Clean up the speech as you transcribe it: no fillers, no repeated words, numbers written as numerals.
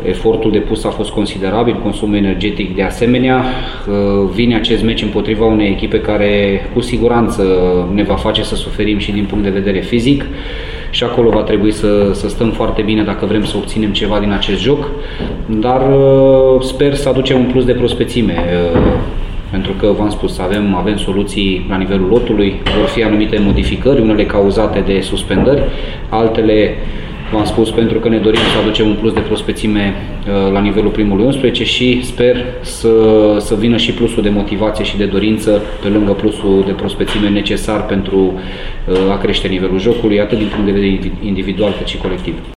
Efortul depus a fost considerabil, consumul energetic de asemenea. Vine acest meci împotriva unei echipe care cu siguranță ne va face să suferim și din punct de vedere fizic și acolo va trebui să stăm foarte bine dacă vrem să obținem ceva din acest joc, dar sper să aducem un plus de prospețime. Pentru că, v-am spus, avem soluții la nivelul lotului, vor fi anumite modificări, unele cauzate de suspendări, altele, v-am spus, pentru că ne dorim să aducem un plus de prospețime la nivelul primului 11 și sper să vină și plusul de motivație și de dorință pe lângă plusul de prospețime necesar pentru a crește nivelul jocului, atât din punct de vedere individual cât și colectiv.